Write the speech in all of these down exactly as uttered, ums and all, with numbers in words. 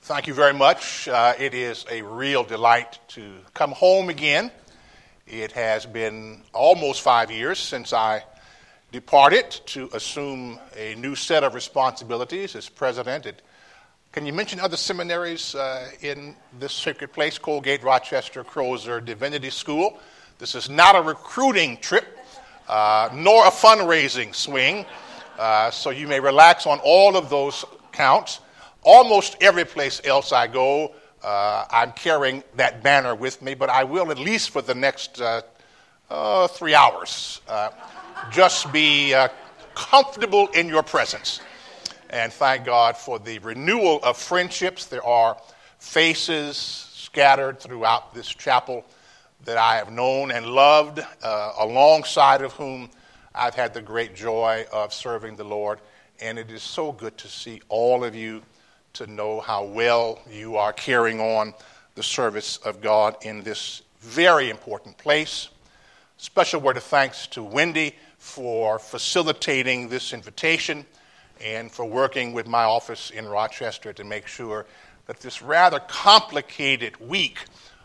Thank you very much. Uh, it is a real delight to come home again. It has been almost five years since I departed to assume a new set of responsibilities as president. At, can you mention other seminaries uh, in this sacred place? Colgate, Rochester, Crozer, Divinity School. This is not a recruiting trip, uh, nor a fundraising swing, uh, so you may relax on all of those counts. Almost every place else I go, uh, I'm carrying that banner with me, but I will at least for the next uh, uh, three hours uh, just be uh, comfortable in your presence. And thank God for the renewal of friendships. There are faces scattered throughout this chapel that I have known and loved, uh, alongside of whom I've had the great joy of serving the Lord. And it is so good to see all of you, to know how well you are carrying on the service of God in this very important place. Special word of thanks to Wendy for facilitating this invitation and for working with my office in Rochester to make sure that this rather complicated week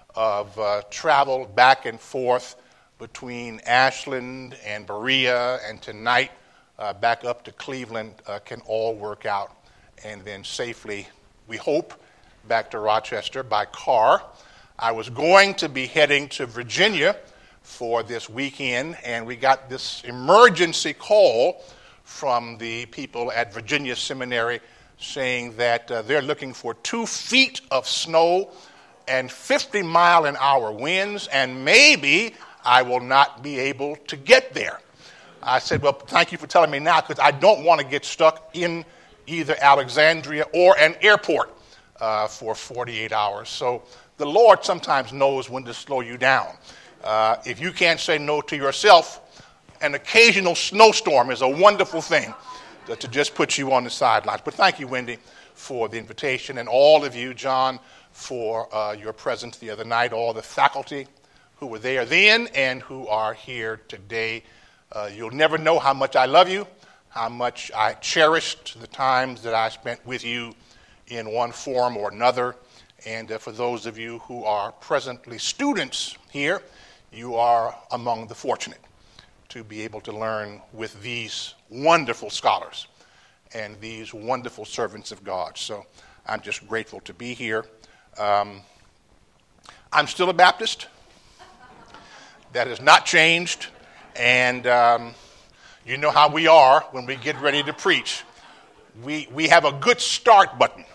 of uh, travel back and forth between Ashland and Berea and tonight uh, back up to Cleveland uh, can all work out. And then safely, we hope, back to Rochester by car. I was going to be heading to Virginia for this weekend, and we got this emergency call from the people at Virginia Seminary saying that uh, they're looking for two feet of snow and fifty mile an hour winds, and maybe I will not be able to get there. I said, well, thank you for telling me now, because I don't want to get stuck in either Alexandria or an airport uh, for forty-eight hours. So the Lord sometimes knows when to slow you down. Uh, if you can't say no to yourself, an occasional snowstorm is a wonderful thing to, to just put you on the sidelines. But thank you, Wendy, for the invitation, and all of you, John, for uh, your presence the other night, all the faculty who were there then and who are here today. Uh, you'll never know how much I love you, how much I cherished the times that I spent with you in one form or another. And uh, for those of you who are presently students here, you are among the fortunate to be able to learn with these wonderful scholars and these wonderful servants of God. So I'm just grateful to be here. Um, I'm still a Baptist. That has not changed. And um, you know how we are when we get ready to preach. We we have a good start button.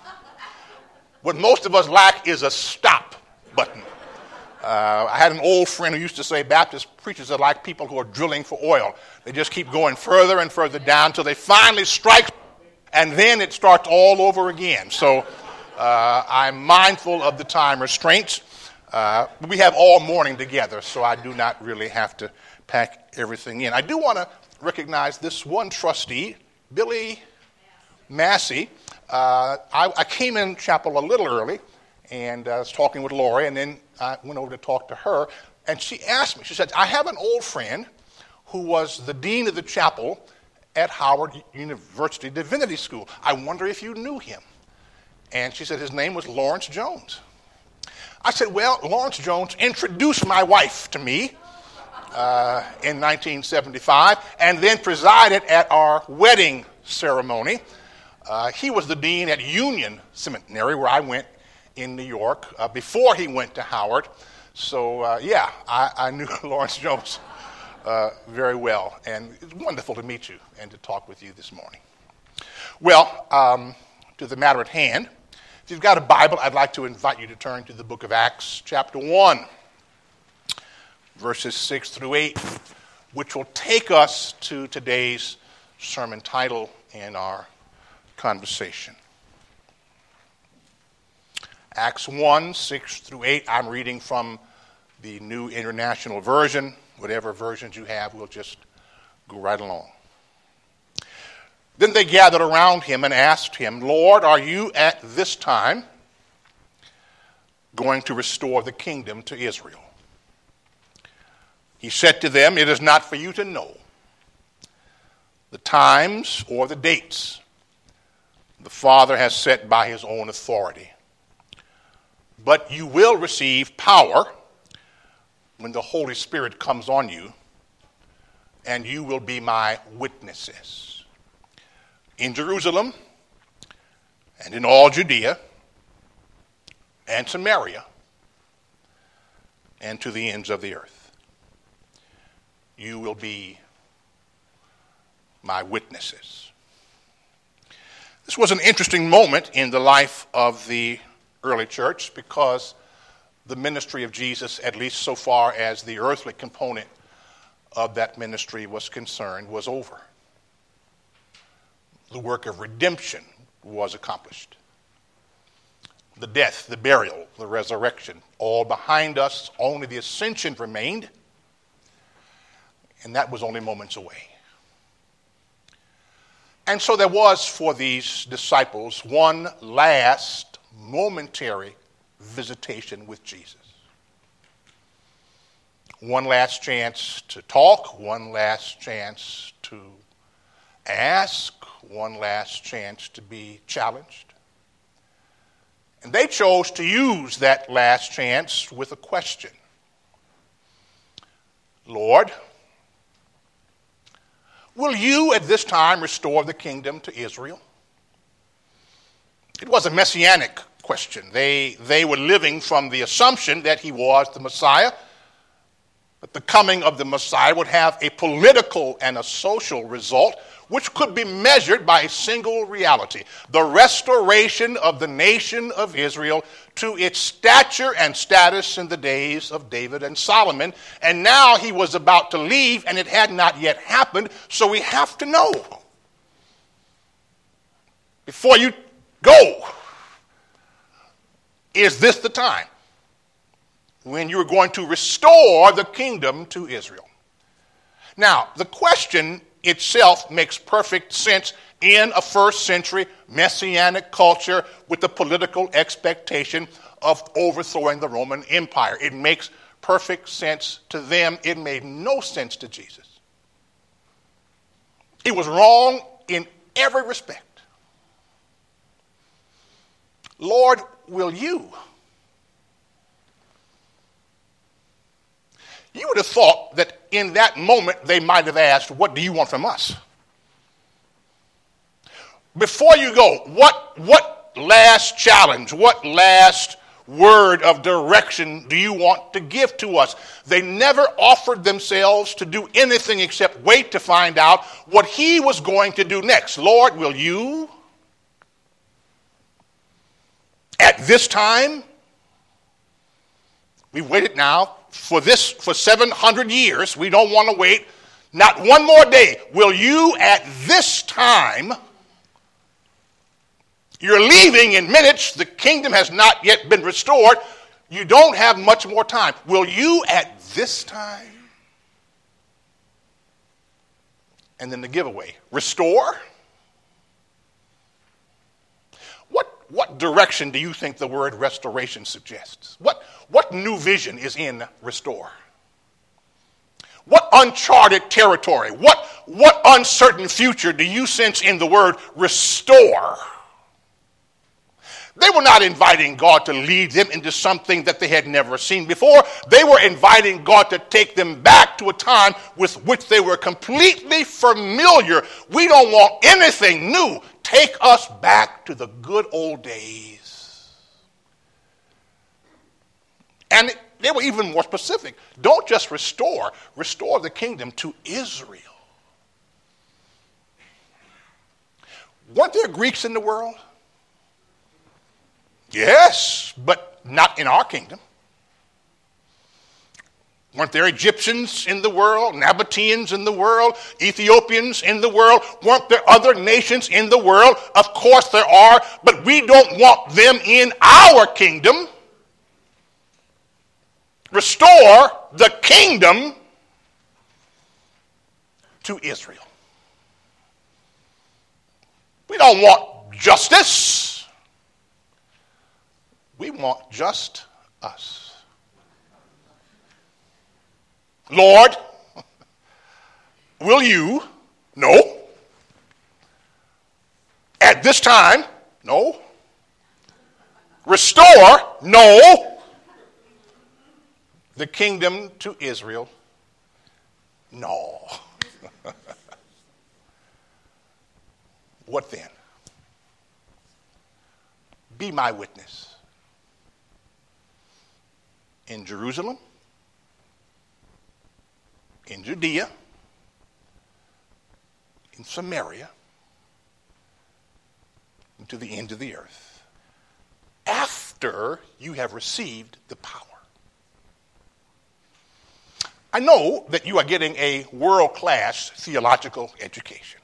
What most of us lack is a stop button. Uh, I had an old friend who used to say Baptist preachers are like people who are drilling for oil. They just keep going further and further down until they finally strike, and then it starts all over again. So uh, I'm mindful of the time restraints. Uh, we have all morning together, so I do not really have to pack everything in. I do want to recognize this one trustee, Billy Massey. Uh, I, I came in chapel a little early, and I was talking with Lori, and then I went over to talk to her, and she asked me, she said, I have an old friend who was the dean of the chapel at Howard University Divinity School. I wonder if you knew him. And she said his name was Lawrence Jones. I said, well, Lawrence Jones introduced my wife to me Uh, in nineteen seventy-five, and then presided at our wedding ceremony. Uh, he was the dean at Union Seminary, where I went in New York, uh, before he went to Howard. So, uh, yeah, I, I knew Lawrence Jones uh, very well, and it's wonderful to meet you and to talk with you this morning. Well, um, to the matter at hand, if you've got a Bible, I'd like to invite you to turn to the book of Acts, chapter one. Verses six through eight, which will take us to today's sermon title and our conversation. Acts one, six through eight. I'm reading from the New International Version. Whatever versions you have, we'll just go right along. Then they gathered around him and asked him, Lord, are you at this time going to restore the kingdom to Israel? He said to them, it is not for you to know the times or the dates the Father has set by his own authority. But you will receive power when the Holy Spirit comes on you, and you will be my witnesses in Jerusalem and in all Judea and Samaria and to the ends of the earth. You will be my witnesses. This was an interesting moment in the life of the early church because the ministry of Jesus, at least so far as the earthly component of that ministry was concerned, was over. The work of redemption was accomplished. The death, the burial, the resurrection, all behind us, only the ascension remained, and that was only moments away. And so there was for these disciples one last momentary visitation with Jesus. One last chance to talk, one last chance to ask, one last chance to be challenged. And they chose to use that last chance with a question. Lord, will you at this time restore the kingdom to Israel? It was a messianic question. They, they were living from the assumption that he was the Messiah, that the coming of the Messiah would have a political and a social result, which could be measured by a single reality: the restoration of the nation of Israel to its stature and status in the days of David and Solomon. And now he was about to leave, and it had not yet happened, so we have to know. Before you go, is this the time when you're going to restore the kingdom to Israel? Now, the question itself makes perfect sense in a first century messianic culture with the political expectation of overthrowing the Roman Empire. It makes perfect sense to them. It made no sense to Jesus. It was wrong in every respect. Lord, will you? You would have thought that in that moment they might have asked, what do you want from us? Before you go, what, what last challenge, what last word of direction do you want to give to us? They never offered themselves to do anything except wait to find out what he was going to do next. Lord, will you? At this time, we've waited now for this for seven hundred years. We don't want to wait not one more day. Will you at this time? You're leaving in minutes. The kingdom has not yet been restored. You don't have much more time. Will you at this time? And then the giveaway. Restore? What, what direction do you think the word restoration suggests? What, what new vision is in restore? What uncharted territory, what, what uncertain future do you sense in the word restore? They were not inviting God to lead them into something that they had never seen before. They were inviting God to take them back to a time with which they were completely familiar. We don't want anything new. Take us back to the good old days. And they were even more specific. Don't just restore. Restore the kingdom to Israel. Weren't there Greeks in the world? Yes, but not in our kingdom. Weren't there Egyptians in the world, Nabateans in the world, Ethiopians in the world? Weren't there other nations in the world? Of course there are, but we don't want them in our kingdom. Restore the kingdom to Israel. We don't want justice. We want just us. Lord, will you? No. At this time, No. Restore? No. The kingdom to Israel? No. What then? Be my witness in Jerusalem, in Judea, in Samaria, and to the end of the earth, after you have received the power. I know that you are getting a world-class theological education.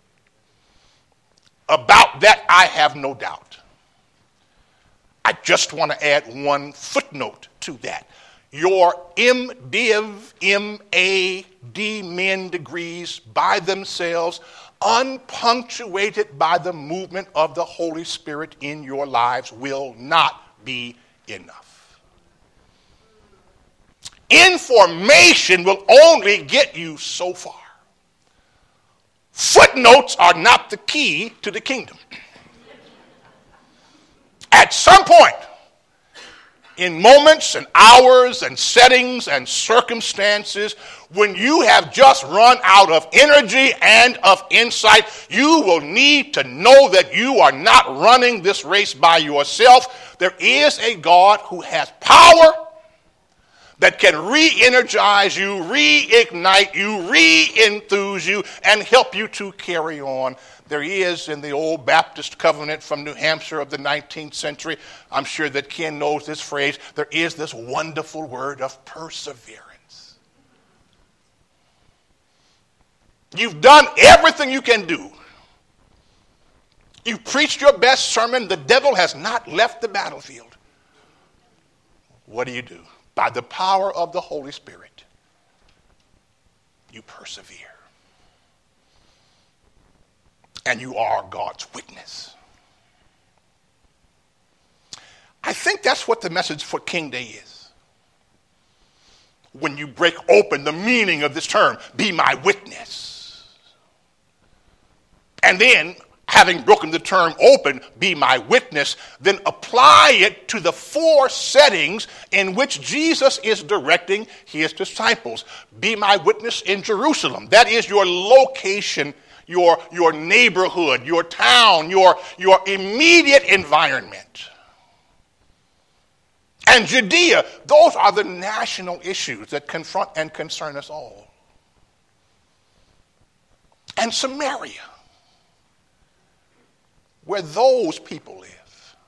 About that, I have no doubt. I just want to add one footnote to that. Your MDiv, M A, D-Min degrees by themselves, unpunctuated by the movement of the Holy Spirit in your lives, will not be enough. Information will only get you so far. Footnotes are not the key to the kingdom. At some point, in moments and hours and settings and circumstances, when you have just run out of energy and of insight, you will need to know that you are not running this race by yourself. There is a God who has power that can re-energize you, reignite you, re-enthuse you, and help you to carry on. There is in the old Baptist covenant from New Hampshire of the nineteenth century, I'm sure that Ken knows this phrase, there is this wonderful word of perseverance. You've done everything you can do. You've preached your best sermon. The devil has not left the battlefield. What do you do? By the power of the Holy Spirit, you persevere. And you are God's witness. I think that's what the message for King Day is. When you break open the meaning of this term, be my witness. And then, having broken the term open, be my witness, then apply it to the four settings in which Jesus is directing his disciples. Be my witness in Jerusalem. That is your location, your, your neighborhood, your town, your, your immediate environment. And Judea, those are the national issues that confront and concern us all. And Samaria, where those people live.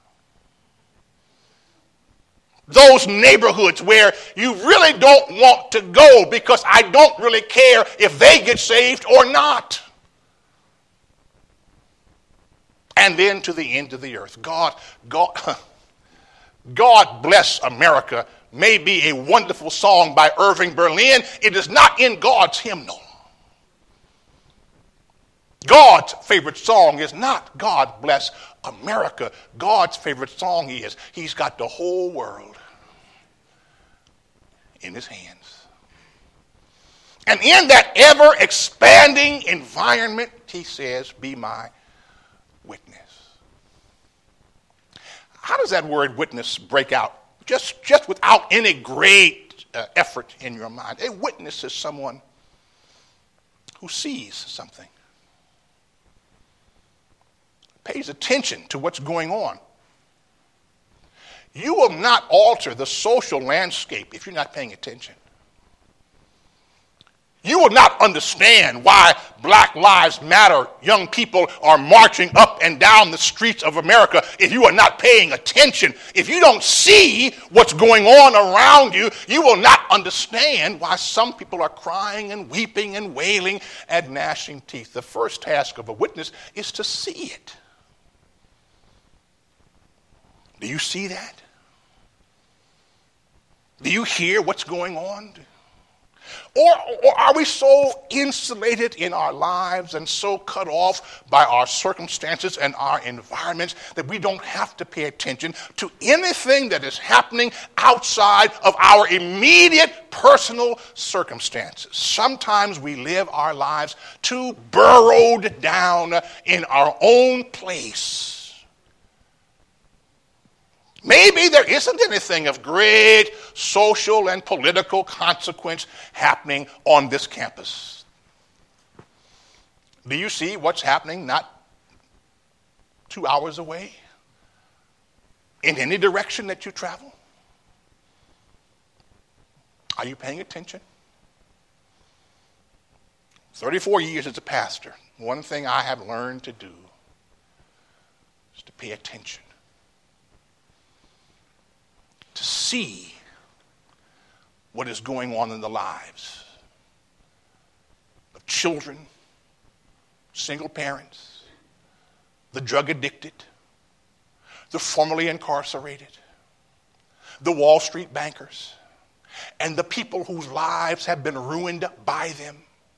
Those neighborhoods where you really don't want to go because I don't really care if they get saved or not. And then to the end of the earth. God, God, God bless America may be a wonderful song by Irving Berlin. It is not in God's hymnal. God's favorite song is not God bless America. God's favorite song is he's got the whole world in his hands. And in that ever-expanding environment, he says, be my witness. How does that word witness break out? Just, just without any great uh, effort in your mind. A witness is someone who sees something, pays attention to what's going on. You will not alter the social landscape if you're not paying attention. You will not understand why Black Lives Matter young people are marching up and down the streets of America if you are not paying attention. If you don't see what's going on around you, you will not understand why some people are crying and weeping and wailing and gnashing teeth. The first task of a witness is to see it. Do you see that? Do you hear what's going on? Or, or are we so insulated in our lives and so cut off by our circumstances and our environments that we don't have to pay attention to anything that is happening outside of our immediate personal circumstances? Sometimes we live our lives too burrowed down in our own place Maybe there isn't anything of great social and political consequence happening on this campus. Do you see what's happening not two hours away in any direction that you travel? Are you paying attention? thirty-four years as a pastor, one thing I have learned to do is to pay attention, to see what is going on in the lives of children, single parents, the drug addicted, the formerly incarcerated, the Wall Street bankers, and the people whose lives have been ruined by them.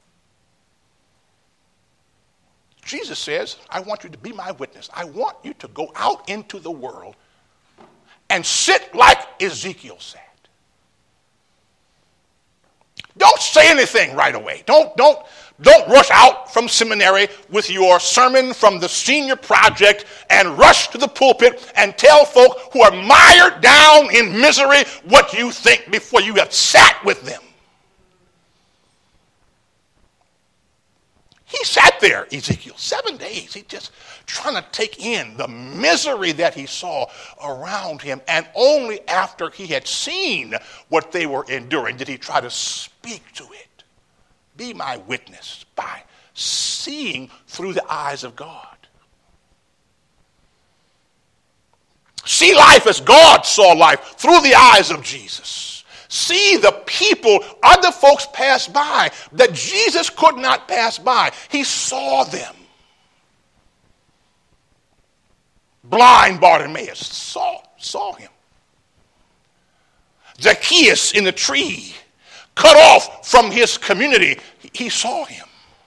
Jesus says, I want you to be my witness. I want you to go out into the world and sit like Ezekiel sat. Don't say anything right away. Don't, don't, don't rush out from seminary with your sermon from the senior project and rush to the pulpit and tell folk who are mired down in misery what you think before you have sat with them. He sat there, Ezekiel, seven days. He just trying to take in the misery that he saw around him. And only after he had seen what they were enduring did he try to speak to it. Be my witness by seeing through the eyes of God. See life as God saw life through the eyes of Jesus. See the people, other folks pass by that Jesus could not pass by. He saw them. Blind Bartimaeus saw, saw him. Zacchaeus in the tree, cut off from his community, he saw him.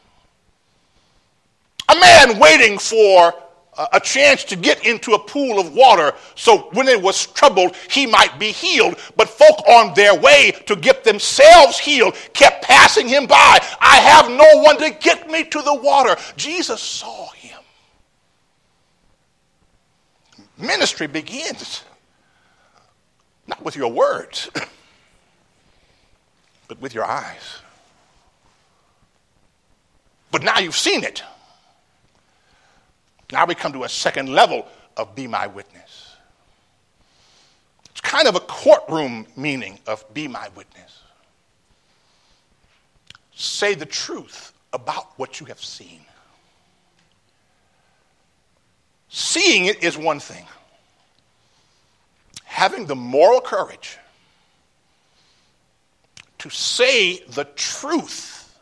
A man waiting for a chance to get into a pool of water so when it was troubled he might be healed, but folk on their way to get themselves healed kept passing him by. I have no one to get me to the water. Jesus saw him. Ministry begins not with your words but with your eyes. But now you've seen it. Now we come to a second level of be my witness. It's kind of a courtroom meaning of be my witness. Say the truth about what you have seen. Seeing it is one thing. Having the moral courage to say the truth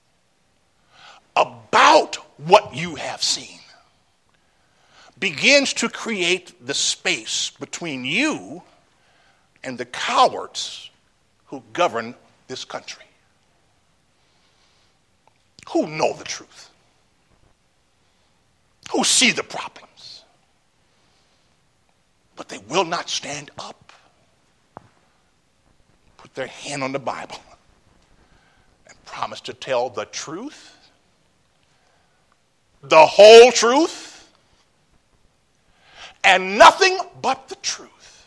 about what you have seen begins to create the space between you and the cowards who govern this country, who know the truth, who see the problems, but they will not stand up, put their hand on the Bible, and promise to tell the truth, the whole truth, and nothing but the truth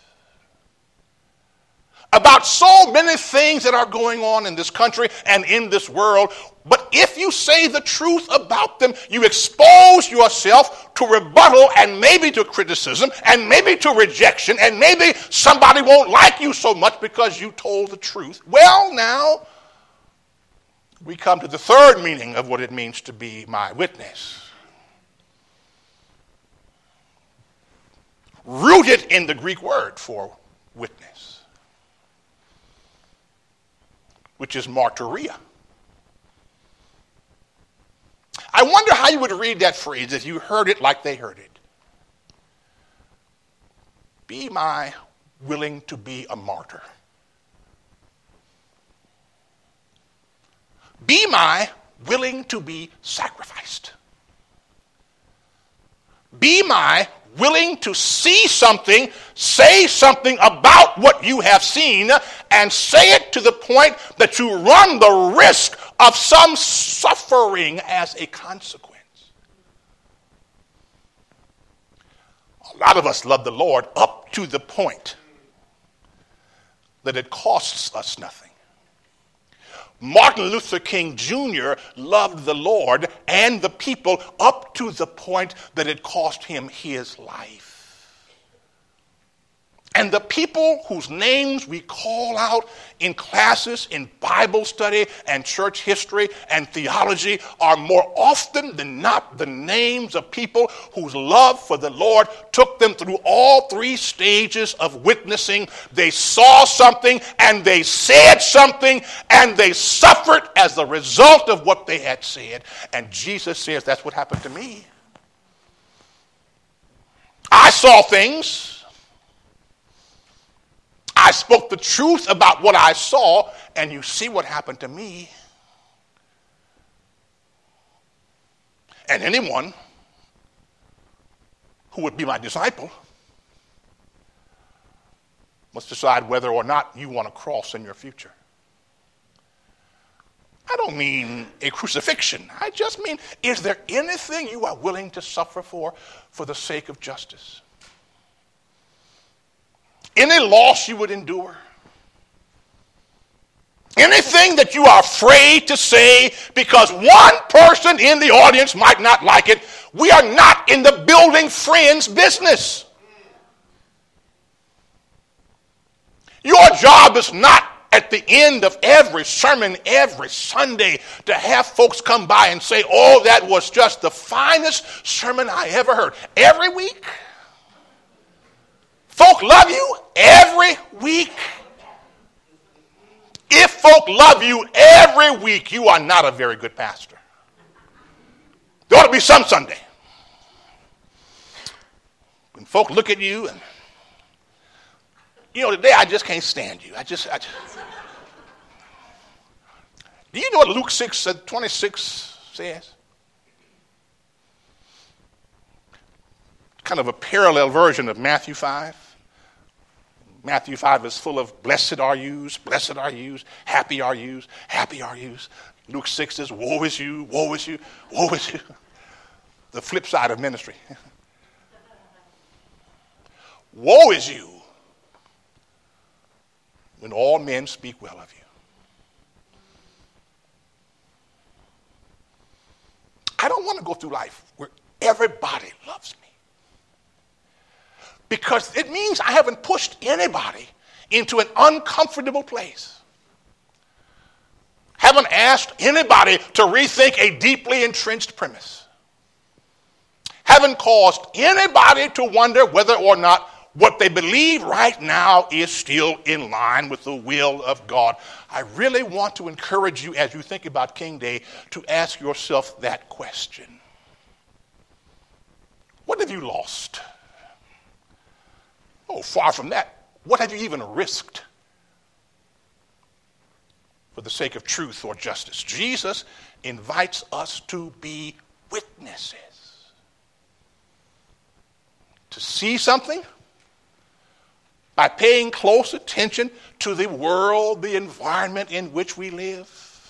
about so many things that are going on in this country and in this world. But if you say the truth about them, you expose yourself to rebuttal and maybe to criticism and maybe to rejection, and maybe somebody won't like you so much because you told the truth. Well, now we come to the third meaning of what it means to be my witness. Rooted in the Greek word for witness, which is martyria. I wonder how you would read that phrase if you heard it like they heard it. Be my willing to be a martyr. Be my willing to be sacrificed. Be my willing to see something, say something about what you have seen, and say it to the point that you run the risk of some suffering as a consequence. A lot of us love the Lord up to the point that it costs us nothing. Martin Luther King Junior loved the Lord and the people up to the point that it cost him his life. And the people whose names we call out in classes in Bible study and church history and theology are more often than not the names of people whose love for the Lord took them through all three stages of witnessing. They saw something and they said something and they suffered as the result of what they had said. And Jesus says that's what happened to me. I saw things. I spoke the truth about what I saw, and you see what happened to me. And anyone who would be my disciple must decide whether or not you want to cross in your future. I don't mean a crucifixion. I just mean, is there anything you are willing to suffer for, for the sake of justice? Any loss you would endure? Anything that you are afraid to say because one person in the audience might not like it? We are not in the building friends business. Your job is not at the end of every sermon, every Sunday, to have folks come by and say, oh, that was just the finest sermon I ever heard. Every week? Folk love you every week. If folk love you every week, you are not a very good pastor. There ought to be some Sunday when folk look at you and, you know, today I just can't stand you. I just, I just. Do you know what Luke six twenty-six says? Kind of a parallel version of Matthew five. Matthew five is full of blessed are yous, blessed are yous, happy are yous, happy are yous. Luke six is woe is you, woe is you, woe is you. The flip side of ministry. Woe is you when all men speak well of you. I don't want to go through life where everybody loves me. Because it means I haven't pushed anybody into an uncomfortable place. Haven't asked anybody to rethink a deeply entrenched premise. Haven't caused anybody to wonder whether or not what they believe right now is still in line with the will of God. I really want to encourage you as you think about King Day to ask yourself that question. What have you lost? Oh, far from that. What have you even risked for the sake of truth or justice? Jesus invites us to be witnesses. To see something by paying close attention to the world, the environment in which we live.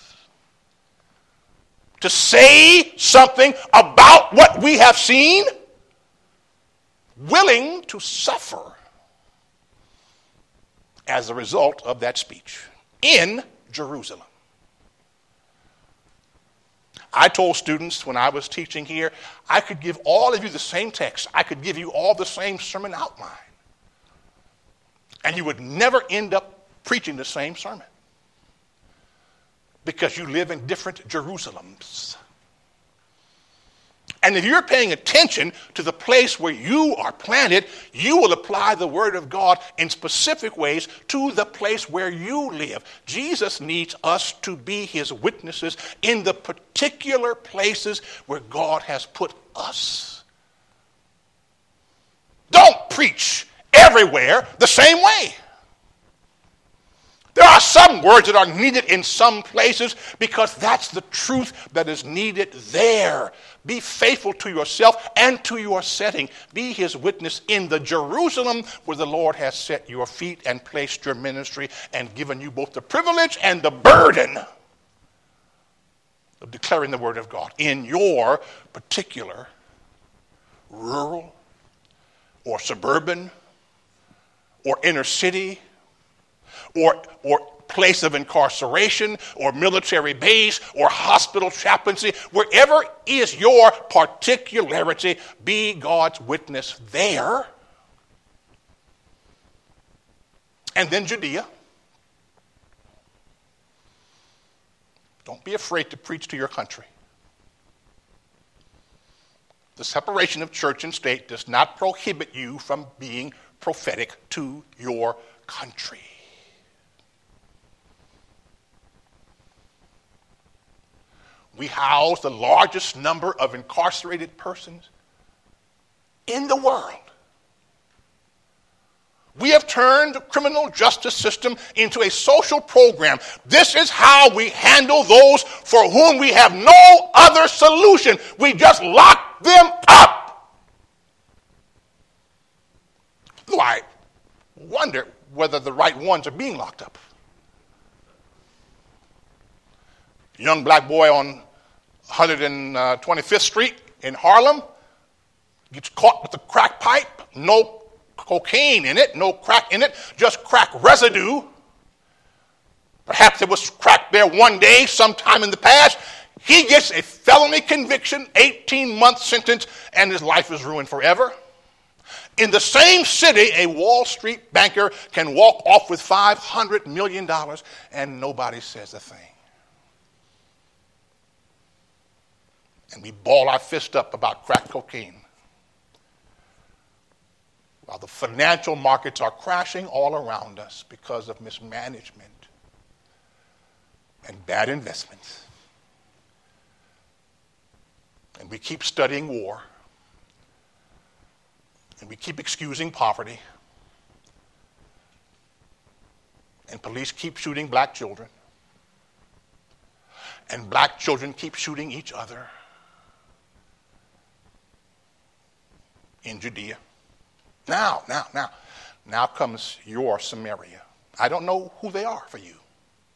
To say something about what we have seen, willing to suffer as a result of that speech in Jerusalem. I told students when I was teaching here, I could give all of you the same text. I could give you all the same sermon outline. And you would never end up preaching the same sermon. Because you live in different Jerusalems. And if you're paying attention to the place where you are planted, you will apply the word of God in specific ways to the place where you live. Jesus needs us to be his witnesses in the particular places where God has put us. Don't preach everywhere the same way. There are some words that are needed in some places because that's the truth that is needed there. Be faithful to yourself and to your setting. Be his witness in the Jerusalem where the Lord has set your feet and placed your ministry and given you both the privilege and the burden of declaring the word of God in your particular rural or suburban or inner city or, or place of incarceration or military base or hospital chaplaincy, wherever is your particularity, be God's witness there. And then Judea. Don't be afraid to preach to your country. The separation of church and state does not prohibit you from being prophetic to your country. We house the largest number of incarcerated persons in the world. We have turned the criminal justice system into a social program. This is how we handle those for whom we have no other solution. We just lock them up. Though I wonder whether the right ones are being locked up. A young black boy on one hundred twenty-fifth Street in Harlem gets caught with a crack pipe, no cocaine in it, no crack in it, just crack residue. Perhaps it was crack there one day, sometime in the past. He gets a felony conviction, eighteen-month sentence, and his life is ruined forever. In the same city, a Wall Street banker can walk off with five hundred million dollars and nobody says a thing. And we ball our fist up about crack cocaine, while the financial markets are crashing all around us because of mismanagement and bad investments. And we keep studying war, and we keep excusing poverty, and police keep shooting black children, and black children keep shooting each other in Judea. Now, now, now, now comes your Samaria. I don't know who they are for you,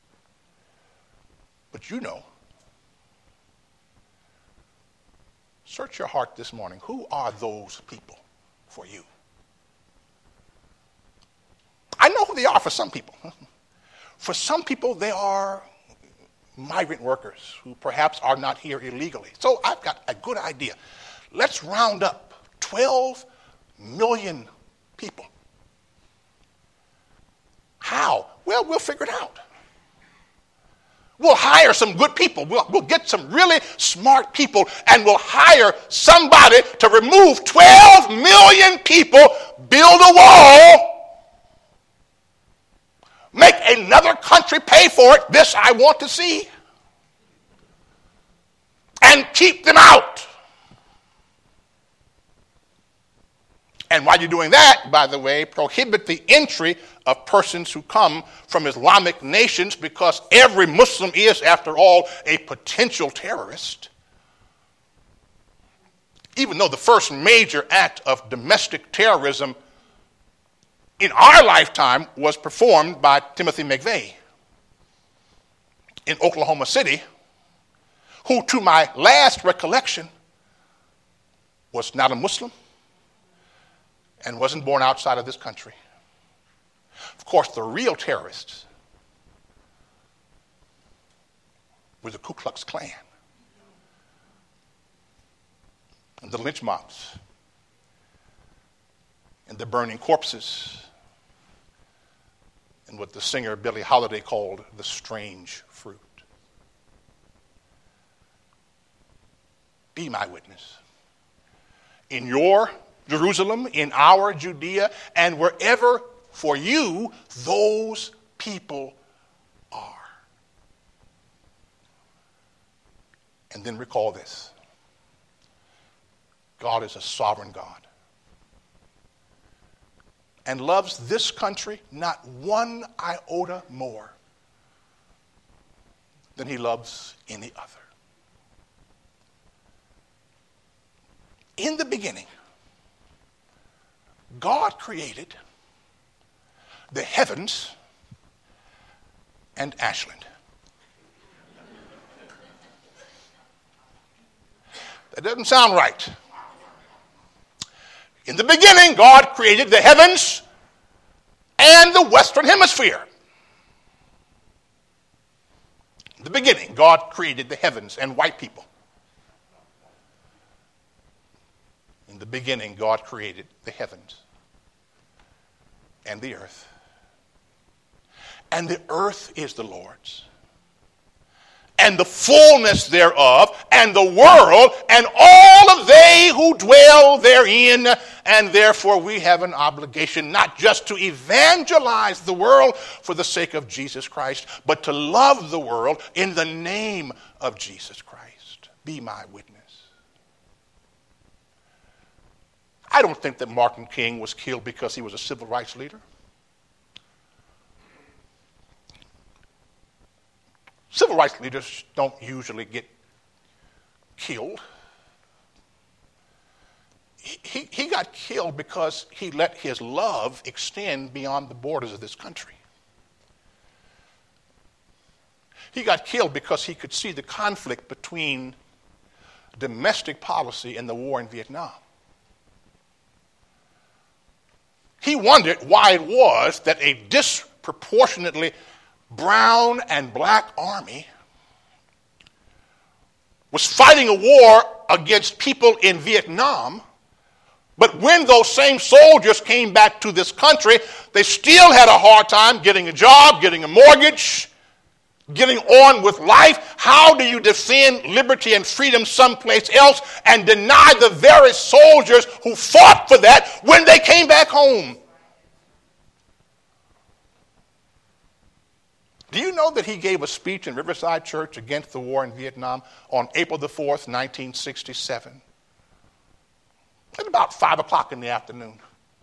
but you know. Search your heart this morning. Who are those people for you? I know who they are for some people. For some people, they are migrant workers who perhaps are not here illegally. So I've got a good idea. Let's round up twelve million people. How? Well, we'll figure it out. We'll hire some good people. We'll, we'll get some really smart people, and we'll hire somebody to remove twelve million people, build a wall, make another country pay for it. This I want to see. And keep them out. And while you're doing that, by the way, prohibit the entry of persons who come from Islamic nations, because every Muslim is, after all, a potential terrorist. Even though the first major act of domestic terrorism in our lifetime was performed by Timothy McVeigh in Oklahoma City, who, to my last recollection, was not a Muslim and wasn't born outside of this country. Of course, the real terrorists were the Ku Klux Klan and the lynch mobs and the burning corpses and what the singer Billie Holiday called the strange fruit. Be my witness. In your Jerusalem, in our Judea, and wherever for you those people are. And then recall this. God is a sovereign God and loves this country not one iota more than he loves any other. In the beginning, God created the heavens and Ashland. That doesn't sound right. In the beginning, God created the heavens and the Western Hemisphere. In the beginning, God created the heavens and white people. In the beginning, God created the heavens and the earth. And the earth is the Lord's, and the fullness thereof, and the world, and all of they who dwell therein. And therefore we have an obligation not just to evangelize the world for the sake of Jesus Christ, but to love the world in the name of Jesus Christ. Be my witness. I don't think that Martin King was killed because he was a civil rights leader. Civil rights leaders don't usually get killed. He, he, he got killed because he let his love extend beyond the borders of this country. He got killed because he could see the conflict between domestic policy and the war in Vietnam. He wondered why it was that a disproportionately brown and black army was fighting a war against people in Vietnam, but when those same soldiers came back to this country, they still had a hard time getting a job, getting a mortgage, getting on with life. How do you defend liberty and freedom someplace else and deny the very soldiers who fought for that when they came back home? Do you know that he gave a speech in Riverside Church against the war in Vietnam on April the fourth, nineteen sixty-seven? At about five o'clock in the afternoon.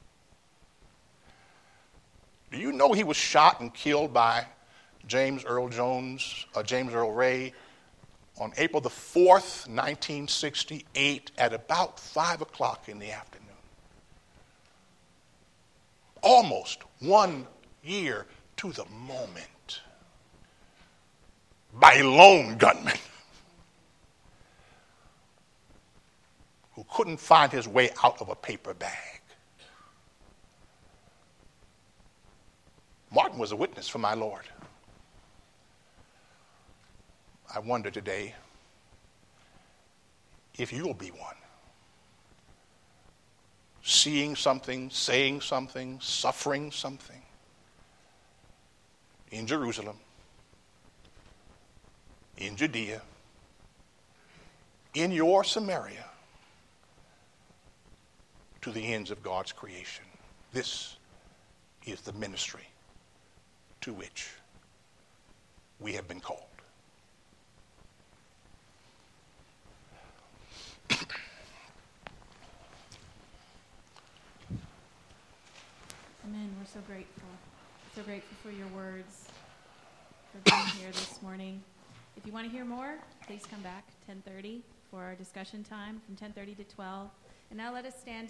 Do you know he was shot and killed by James Earl Jones, uh, James Earl Ray, on April the fourth, nineteen sixty-eight, at about five o'clock in the afternoon? Almost one year to the moment. By a lone gunman who couldn't find his way out of a paper bag. Martin was a witness for my Lord. I wonder today if you will be one. Seeing something, saying something, suffering something in Jerusalem, in Judea, in your Samaria, to the ends of God's creation. This is the ministry to which we have been called. Amen. We're so grateful. So grateful for your words, for being here this morning. If you want to hear more, please come back ten thirty for our discussion time from ten thirty to twelve. And now let us stand